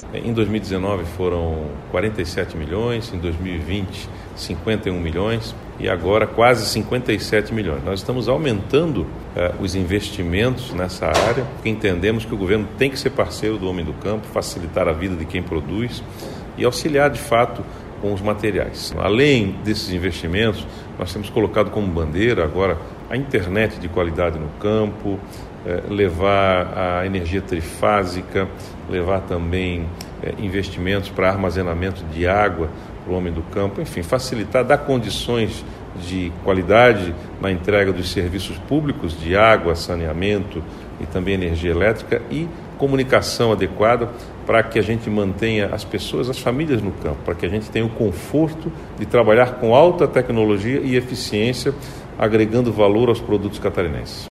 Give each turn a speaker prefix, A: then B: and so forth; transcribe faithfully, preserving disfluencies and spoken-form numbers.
A: milhões.
B: Em dois mil e dezenove foram quarenta e sete milhões, em dois mil e vinte, cinquenta e um milhões e agora quase cinquenta e sete milhões. Nós estamos aumentando eh, os investimentos nessa área, porque entendemos que o governo tem que ser parceiro do homem do campo, facilitar a vida de quem produz e auxiliar de fato com os materiais. Além desses investimentos, nós temos colocado como bandeira agora a internet de qualidade no campo, eh, levar a energia trifásica, levar também eh, investimentos para armazenamento de água para o homem do campo, enfim, facilitar, dar condições de qualidade na entrega dos serviços públicos de água, saneamento e também energia elétrica e comunicação adequada para que a gente mantenha as pessoas, as famílias no campo, para que a gente tenha o conforto de trabalhar com alta tecnologia e eficiência, agregando valor aos produtos catarinenses.